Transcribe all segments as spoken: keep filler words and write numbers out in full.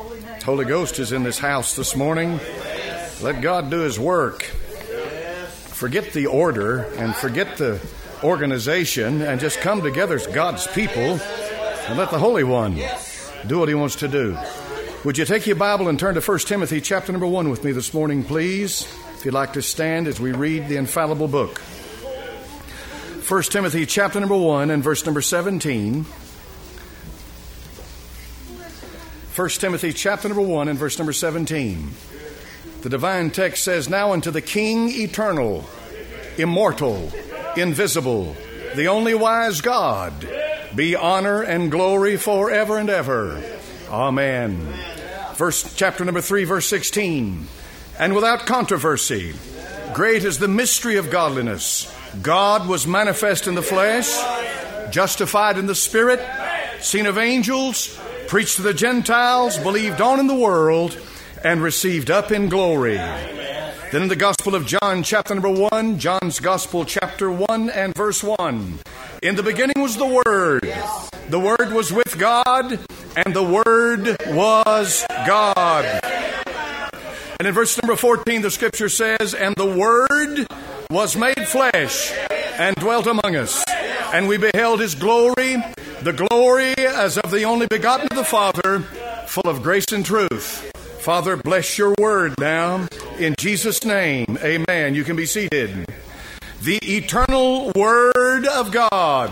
The Holy Ghost is in this house this morning. Let God do His work. Forget the order and forget the organization and just come together as God's people and let the Holy One do what He wants to do. Would you take your Bible and turn to First Timothy chapter number one with me this morning, please? If you'd like to stand as we read the infallible book. First Timothy chapter number one and verse number seventeen. First Timothy chapter number one and verse number seventeen. The divine text says, "Now unto the King eternal, immortal, invisible, the only wise God, be honor and glory forever and ever. Amen." Verse chapter number three, verse sixteen. "And without controversy, great is the mystery of godliness. God was manifest in the flesh, justified in the spirit, seen of angels, preached to the Gentiles, believed on in the world, and received up in glory." Then in the Gospel of John, chapter number one, John's Gospel, chapter one and verse one. "In the beginning was the Word. The Word was with God, and the Word was God." And in verse number fourteen, the Scripture says, "And the Word was made flesh and dwelt among us. And we beheld His glory, the glory as of the only begotten of the Father, full of grace and truth." Father, bless your word now. In Jesus' name, amen. You can be seated. The eternal Word of God.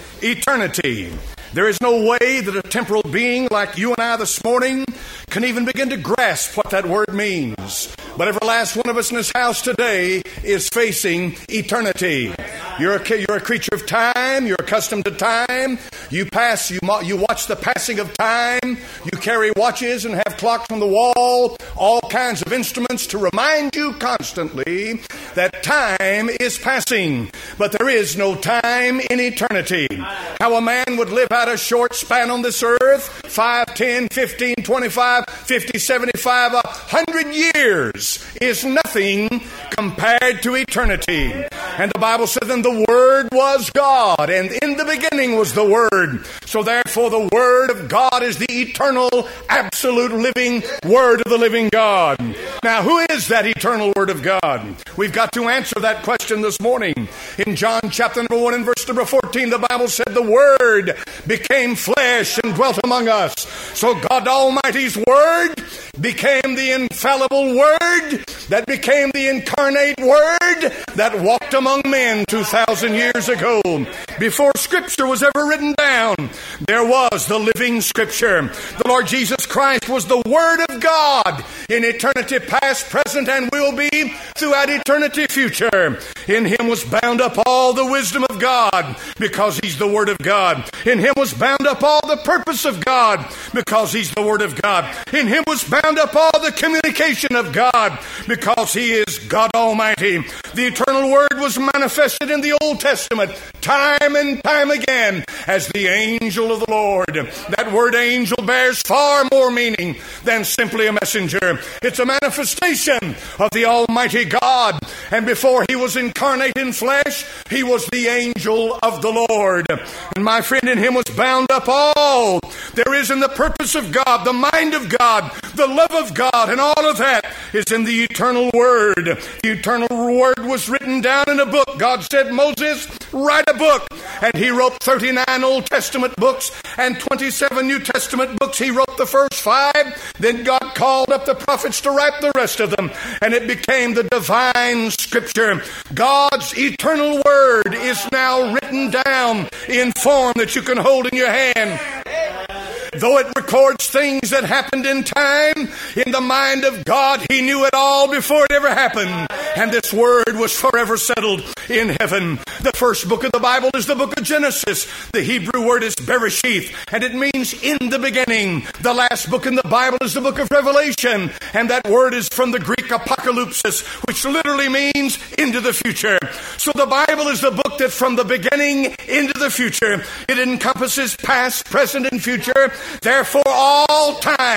Eternity. There is no way that a temporal being like you and I this morning can even begin to grasp what that word means. But every last one of us in this house today is facing eternity. You're a, you're a creature of time. You're accustomed to time. You pass, you, you watch the passing of time. You carry watches and have clocks on the wall, all kinds of instruments to remind you constantly that time is passing. But there is no time in eternity. How a man would live out a short span on this earth, five, ten, fifteen, twenty-five, fifty, seventy-five, a hundred years is nothing compared to eternity. And the Bible said, "Then the Word was God, and in the beginning was the Word." So therefore the Word of God is the eternal, absolute living Word of the living God. Now who is that eternal Word of God? We've got to answer that question this morning. In John chapter number one and verse number fourteen, the Bible said the Word became flesh and dwelt among us. So God Almighty's Word became the infallible Word that became the incarnate Word that walked among men two thousand years ago. Before Scripture was ever written down, there was the living Scripture. The Lord Jesus Christ was the Word of God in eternity past, present, and will be throughout eternity future. In Him was bound up all the wisdom of God because He's the Word of God. In Him was bound up all the purpose of God because He's the Word of God. In Him was bound up all the communication of God because He is God Almighty. The eternal Word was manifested in the Old Testament time and time again as the angel of the Lord. That word angel bears far more meaning than simply a messenger. It's a manifestation of the Almighty God. And before He was incarnate in flesh, He was the angel of the Lord. And my friend, in Him was bound up all there is in the purpose of God, the mind of God, the love of God, and all of that is in the eternal Word. The eternal Word was written down in a book. God said, "Moses, write a book." And he wrote thirty-nine Old Testament books and twenty-seven New Testament books. He wrote the first five. Then God called up the prophets to write the rest of them. And it became the divine Scripture. God's eternal Word is now written down in form that you can hold in your hand. Though it records things that happened in time, in the mind of God, He knew it all before it ever happened. And this Word was forever settled in heaven. The first book of the Bible is the book of Genesis. The Hebrew word is Bereshith, and it means in the beginning. The last book in the Bible is the book of Revelation, and that word is from the Greek apocalypsis, which literally means into the future. So the Bible is the book that from the beginning into the future, it encompasses past, present, and future. Therefore, all time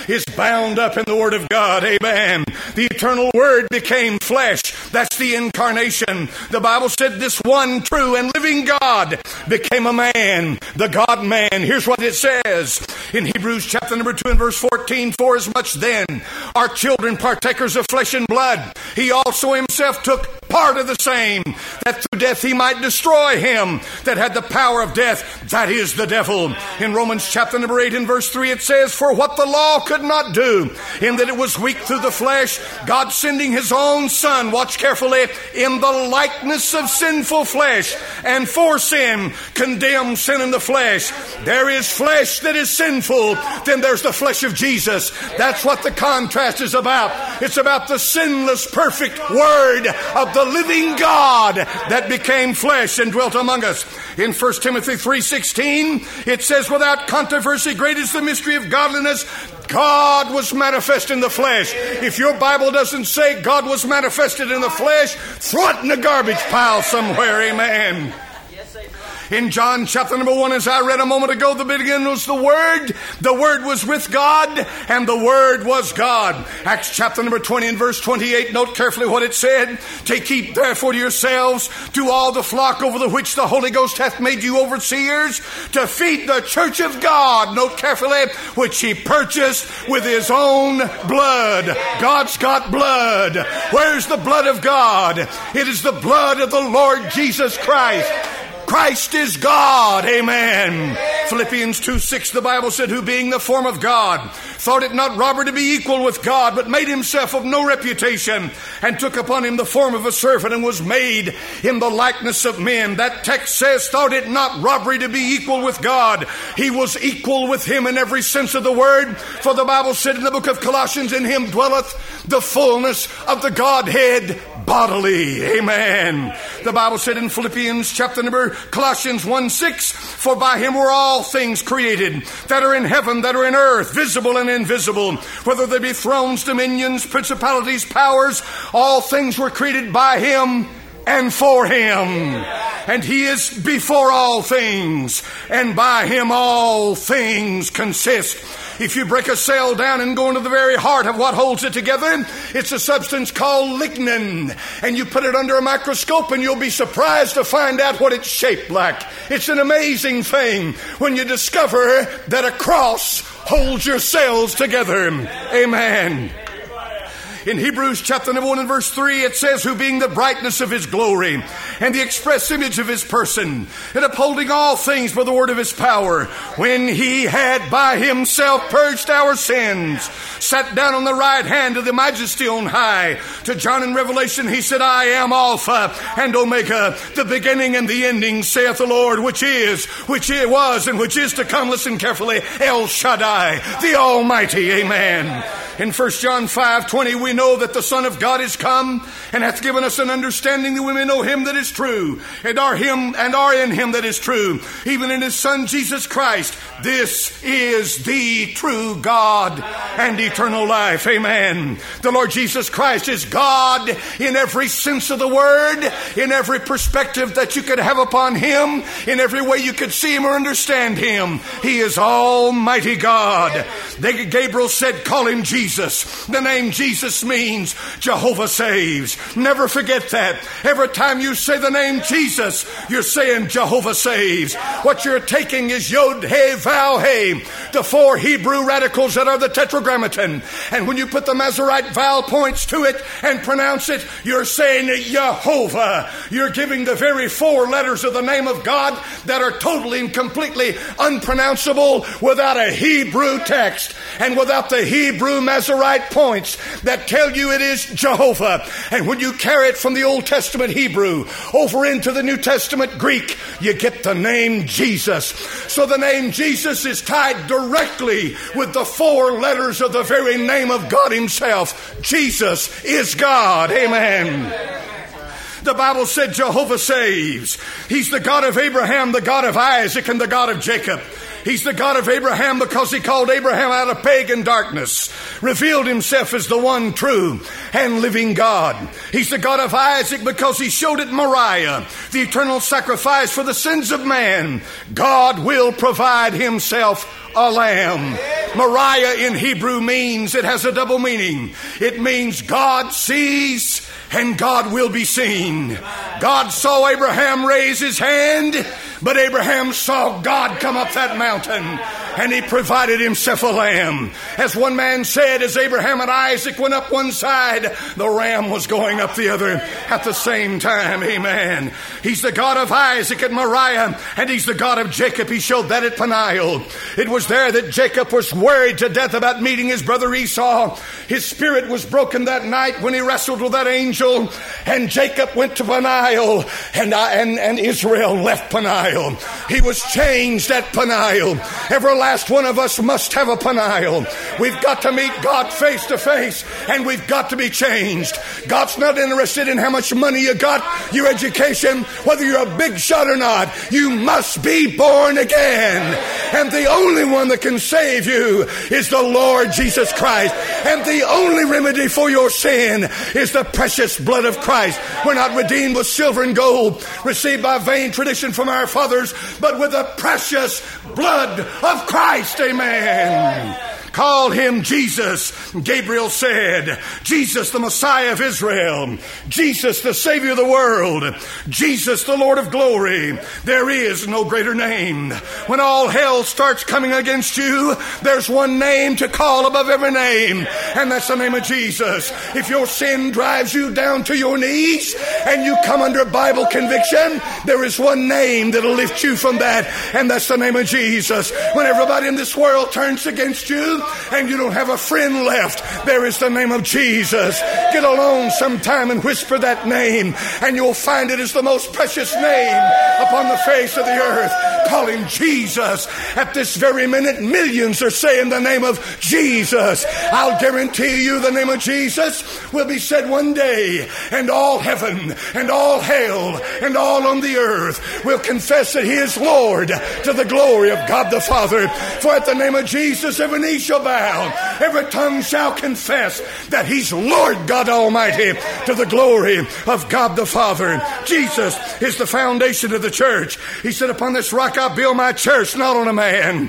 is bound up in the Word of God. Amen. The eternal Word became flesh. That's the incarnation. The Bible said this one true and living God became a man, the God-man. Here's what it says in Hebrews chapter number two and verse fourteen. For as much then are children partakers of flesh and blood, he also himself took part of the same, that through death he might destroy him that had the power of death, that is the devil. In Romans chapter number eight and verse three it says, for what the law could not do, in that it was weak through the flesh, God sending his own Son, watch carefully, in the likeness of sinful flesh, and for sin condemned sin in the flesh. There is flesh that is sinful, then there's the flesh of Jesus. That's what the contrast is about. It's about the sinless, perfect Word of the living God that became flesh and dwelt among us. In First Timothy three sixteen, it says, without controversy, great is the mystery of godliness. God was manifest in the flesh. If your Bible doesn't say God was manifested in the flesh, throw it in the garbage pile somewhere. Amen. In John chapter number one, as I read a moment ago, the beginning was the Word. The Word was with God, and the Word was God. Acts chapter number twenty and verse twenty-eight, note carefully what it said. Take heed therefore to yourselves, to all the flock over the which the Holy Ghost hath made you overseers, to feed the church of God, note carefully, which he purchased with his own blood. God's got blood. Where's the blood of God? It is the blood of the Lord Jesus Christ. Christ is God. Amen. Philippians two six, the Bible said, who being the form of God, thought it not robbery to be equal with God, but made himself of no reputation, and took upon him the form of a servant, and was made in the likeness of men. That text says, thought it not robbery to be equal with God. He was equal with him in every sense of the word. For the Bible said in the book of Colossians, in him dwelleth the fullness of the Godhead bodily. Amen. The Bible said in Philippians chapter number Colossians one six, for by him were all things created, that are in heaven, that are in earth, visible and invisible, whether they be thrones, dominions, principalities, powers, all things were created by him and for him. And he is before all things, and by him all things consist. If you break a cell down and go into the very heart of what holds it together, it's a substance called lignin. And you put it under a microscope and you'll be surprised to find out what it's shaped like. It's an amazing thing when you discover that a cross holds your cells together. Amen. In Hebrews chapter number one and verse three, it says, who being the brightness of his glory and the express image of his person, and upholding all things by the word of his power, when he had by himself purged our sins, sat down on the right hand of the majesty on high. To John in Revelation, he said, I am Alpha and Omega, the beginning and the ending, saith the Lord, which is, which it was, and which is to come. Listen carefully. El Shaddai, the Almighty. Amen. In First John five twenty, we know that the Son of God is come and hath given us an understanding that we may know him that is true, and are him and are in him that is true, even in his Son Jesus Christ. This is the true God and eternal life. Amen. The Lord Jesus Christ is God in every sense of the word, in every perspective that you could have upon him, in every way you could see him or understand him. He is Almighty God. Gabriel said, call him Jesus. Jesus. The name Jesus means Jehovah saves. Never forget that. Every time you say the name Jesus, you're saying Jehovah saves. What you're taking is Yod, He, Vav, He, the four Hebrew radicals that are the Tetragrammaton. And when you put the Masorite vowel points to it and pronounce it, you're saying Jehovah. You're giving the very four letters of the name of God that are totally and completely unpronounceable without a Hebrew text and without the Hebrew Masorite points that tell you it is Jehovah. And when you carry it from the Old Testament Hebrew over into the New Testament Greek, you get the name Jesus. So the name Jesus is tied directly with the four letters of the very name of God himself. Jesus is God. Amen. The Bible said Jehovah saves. He's the God of Abraham, the God of Isaac, and the God of Jacob. He's the God of Abraham because he called Abraham out of pagan darkness, revealed himself as the one true and living God. He's the God of Isaac because he showed at Moriah the eternal sacrifice for the sins of man. God will provide himself a lamb. Moriah in Hebrew means, it has a double meaning. It means God sees and God will be seen. God saw Abraham raise his hand, but Abraham saw God come up that mountain, and he provided himself a lamb. As one man said, as Abraham and Isaac went up one side, the ram was going up the other at the same time. Amen. He's the God of Isaac at Moriah, and he's the God of Jacob. He showed that at Peniel. It was there that Jacob was worried to death about meeting his brother Esau. His spirit was broken that night when he wrestled with that angel, and Jacob went to Peniel, and, I, and, and Israel left Peniel. He was changed at Peniel. Every last one of us must have a Peniel. We've got to meet God face to face, and we've got to be changed. God's not interested in how much money you got, your education, whether you're a big shot or not. You must be born again. And the only one that can save you is the Lord Jesus Christ. And the only remedy for your sin is the precious blood of Christ. We're not redeemed with silver and gold, received by vain tradition from our fathers, but with the precious blood of Christ. Amen. Call him Jesus. Gabriel said, Jesus, the Messiah of Israel. Jesus, the Savior of the world. Jesus, the Lord of glory. There is no greater name. When all hell starts coming against you, there's one name to call above every name, and that's the name of Jesus. If your sin drives you down to your knees and you come under Bible conviction, there is one name that'll lift you from that, and that's the name of Jesus. When everybody in this world turns against you, and you don't have a friend left, there is the name of Jesus. Get alone sometime and whisper that name, and you'll find it is the most precious name upon the face of the earth. Call him Jesus. At this very minute, millions are saying the name of Jesus. I'll guarantee you the name of Jesus will be said one day, and all heaven and all hell and all on the earth will confess that he is Lord, to the glory of God the Father. For at the name of Jesus every knee shall bow, every tongue shall confess that he's Lord God Almighty, to the glory of God the Father. Jesus is the foundation of the church. He said, upon this rock I'll build my church, not on a man.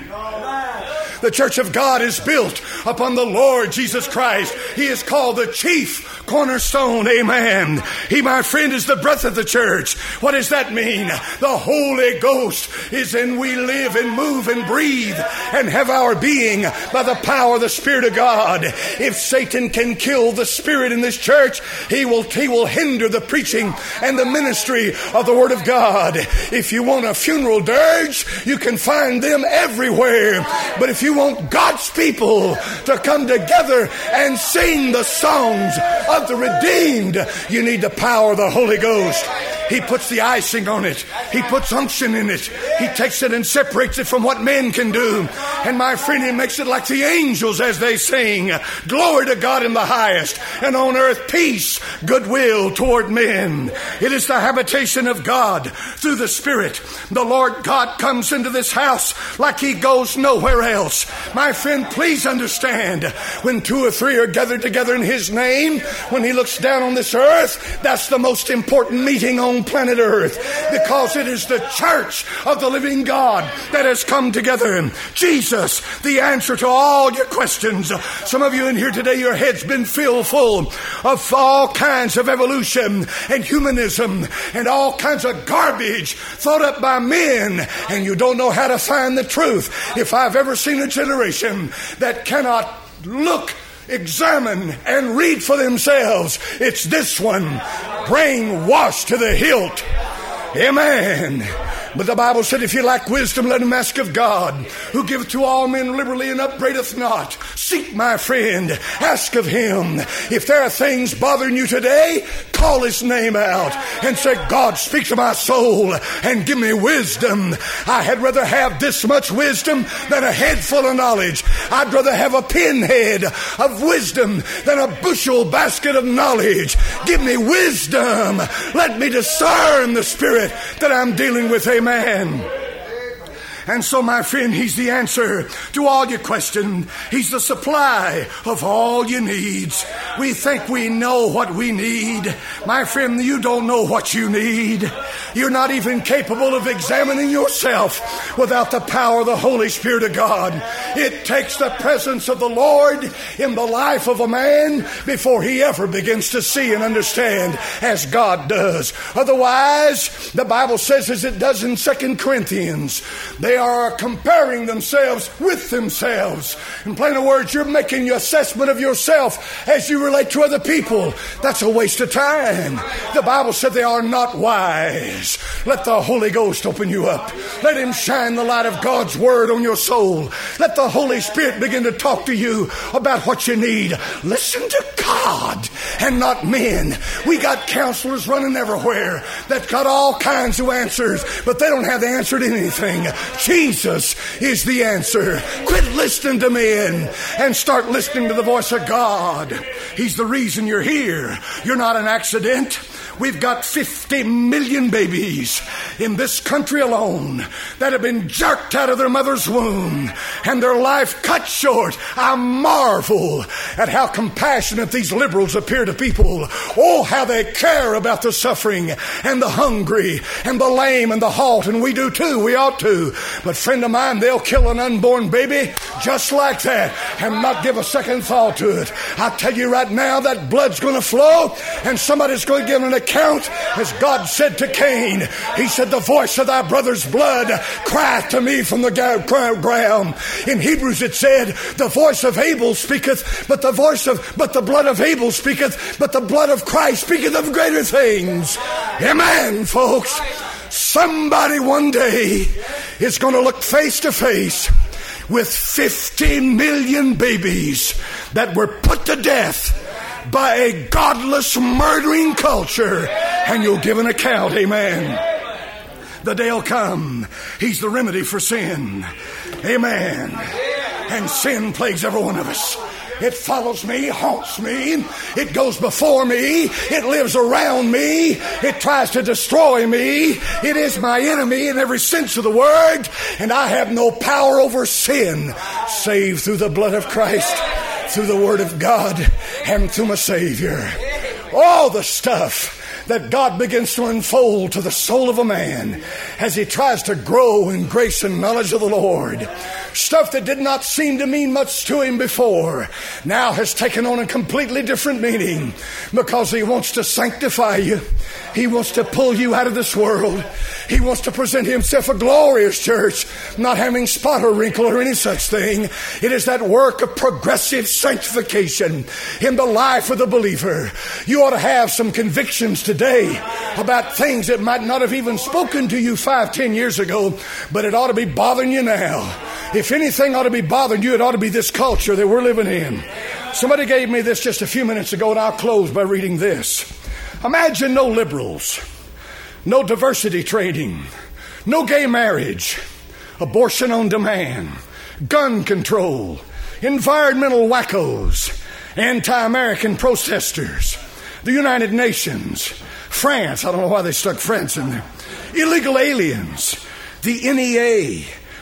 The church of God is built upon the Lord Jesus Christ. He is called the chief cornerstone. Amen. He, my friend, is the breath of the church. What does that mean? The Holy Ghost is in we live and move and breathe and have our being by the power of the Spirit of God. If Satan can kill the Spirit in this church, he will, he will hinder the preaching and the ministry of the Word of God. If you want a funeral dirge, you can find them everywhere. But if you want God's people to come together and sing the songs of the redeemed, you need the power of the Holy Ghost. He puts the icing on it. He puts unction in it. He takes it and separates it from what men can do. And my friend, he makes it like the angels as they sing, glory to God in the highest, and on earth peace, goodwill toward men. It is the habitation of God through the Spirit. The Lord God comes into this house like he goes nowhere else. My friend, please understand, when two or three are gathered together in his name, when he looks down on this earth, that's the most important meeting on planet earth, because it is the church of the living God that has come together. Jesus, the answer to all your questions. Some of you in here today, your head's been filled full of all kinds of evolution and humanism and all kinds of garbage thought up by men, and you don't know how to find the truth. If I've ever seen a generation that cannot look, examine, and read for themselves, it's this one. Brainwashed to the hilt. Amen. But the Bible said, if you lack wisdom, let him ask of God, who giveth to all men liberally and upbraideth not. Seek, my friend, ask of him. If there are things bothering you today, call his name out and say, God, speak to my soul and give me wisdom. I had rather have this much wisdom than a head full of knowledge. I'd rather have a pinhead of wisdom than a bushel basket of knowledge. Give me wisdom. Let me discern the spirit that I'm dealing with. Amen. And so, my friend, He's the answer to all your questions. He's the supply of all your needs. We think we know what we need. My friend, you don't know what you need. You're not even capable of examining yourself without the power of the Holy Spirit of God. It takes the presence of the Lord in the life of a man before he ever begins to see and understand as God does. Otherwise, the Bible says, as it does in Second Corinthians, they are comparing themselves with themselves. In plain words, you're making your assessment of yourself as you relate to other people. That's a waste of time. The Bible said they are not wise. Let the Holy Ghost open you up. Let Him shine the light of God's Word on your soul. Let the Holy Spirit begin to talk to you about what you need. Listen to God and not men. We got counselors running everywhere that got all kinds of answers, but they don't have the answer to anything. Jesus is the answer. Quit listening to men and start listening to the voice of God. He's the reason you're here. You're not an accident. We've got fifty million babies in this country alone that have been jerked out of their mother's womb and their life cut short. I marvel at how compassionate these liberals appear to people. Oh, how they care about the suffering and the hungry and the lame and the halt, and we do too. We ought to. But friend of mine, they'll kill an unborn baby just like that and not give a second thought to it. I tell you right now, that blood's going to flow and somebody's going to give an account, as God said to Cain. He said, the voice of thy brother's blood crieth to me from the ground. In Hebrews it said, the voice of Abel speaketh, but the voice of, but the blood of Abel speaketh, but the blood of Christ speaketh of greater things. Amen, folks. Somebody one day is going to look face to face with fifty million babies that were put to death by a godless, murdering culture, and you'll give an account. Amen. The day will come. He's the remedy for sin. Amen. And sin plagues every one of us. It follows me, haunts me. It goes before me. It lives around me. It tries to destroy me. It is my enemy in every sense of the word. And I have no power over sin save through the blood of Christ, through the Word of God, and through my Savior. All the stuff that God begins to unfold to the soul of a man as he tries to grow in grace and knowledge of the Lord. Stuff that did not seem to mean much to him before now has taken on a completely different meaning, because He wants to sanctify you. He wants to pull you out of this world. He wants to present Himself a glorious church, not having spot or wrinkle or any such thing. It is that work of progressive sanctification in the life of the believer. You ought to have some convictions today about things that might not have even spoken to you five, ten years ago, but it ought to be bothering you now. If anything ought to be bothering you, it ought to be this culture that we're living in. Somebody gave me this just a few minutes ago, and I'll close by reading this. Imagine no liberals, no diversity training, no gay marriage, abortion on demand, gun control, environmental wackos, anti-American protesters, the United Nations, France, I don't know why they stuck France in there, illegal aliens, the N E A,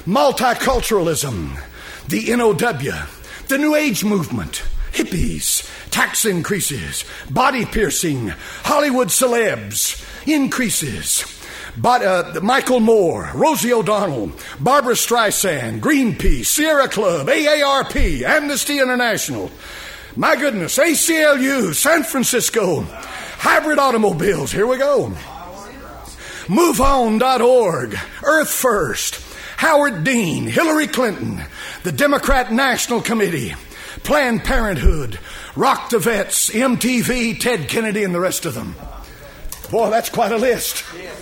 multiculturalism, the N O W, the New Age movement, hippies, tax increases, body piercing, Hollywood celebs, increases, but, uh, Michael Moore, Rosie O'Donnell, Barbara Streisand, Greenpeace, Sierra Club, A A R P, Amnesty International, my goodness, A C L U, San Francisco, hybrid automobiles, here we go, move on dot org, Earth First, Howard Dean, Hillary Clinton, the Democrat National Committee, Planned Parenthood, Rock the Vets, M T V, Ted Kennedy, and the rest of them. Boy, that's quite a list.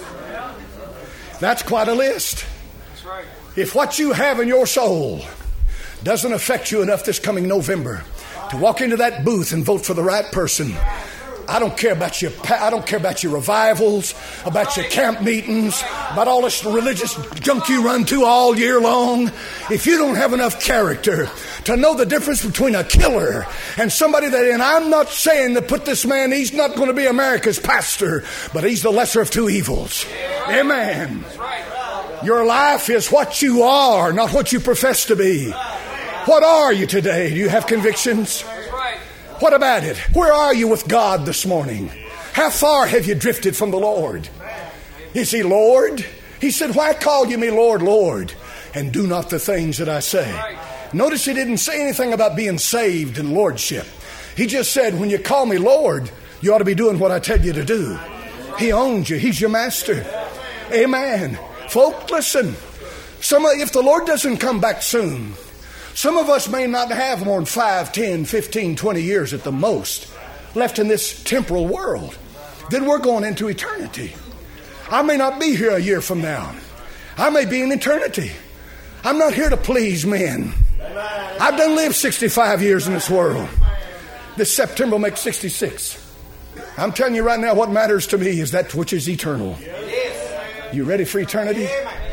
That's quite a list. If what you have in your soul doesn't affect you enough this coming November to walk into that booth and vote for the right person, I don't care about your I don't care about your revivals, about your camp meetings, about all this religious junk you run to all year long. If you don't have enough character to know the difference between a killer and somebody that, and I'm not saying to put this man, he's not going to be America's pastor, but he's the lesser of two evils. Amen. Your life is what you are, not what you profess to be. What are you today? Do you have convictions? What about it? Where are you with God this morning? How far have you drifted from the Lord? Is He Lord? He said, why call you me Lord, Lord, and do not the things that I say? Notice He didn't say anything about being saved and lordship. He just said, when you call me Lord, you ought to be doing what I tell you to do. He owns you. He's your master. Amen. Folk, listen. Some, if the Lord doesn't come back soon, some of us may not have more than five, ten, fifteen, twenty years at the most left in this temporal world. Then we're going into eternity. I may not be here a year from now. I may be in eternity. I'm not here to please men. I've done lived sixty-five years in this world. This September will make sixty-six. I'm telling you right now, what matters to me is that which is eternal. You ready for eternity?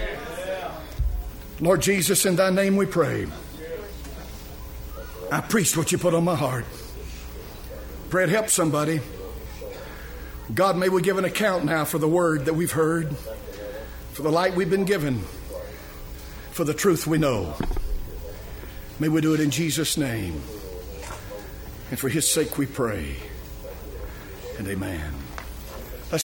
Lord Jesus, in Thy name we pray. I preached what You put on my heart. Pray it help somebody. God, may we give an account now for the word that we've heard, for the light we've been given, for the truth we know. May we do it in Jesus' name. And for His sake we pray. And amen.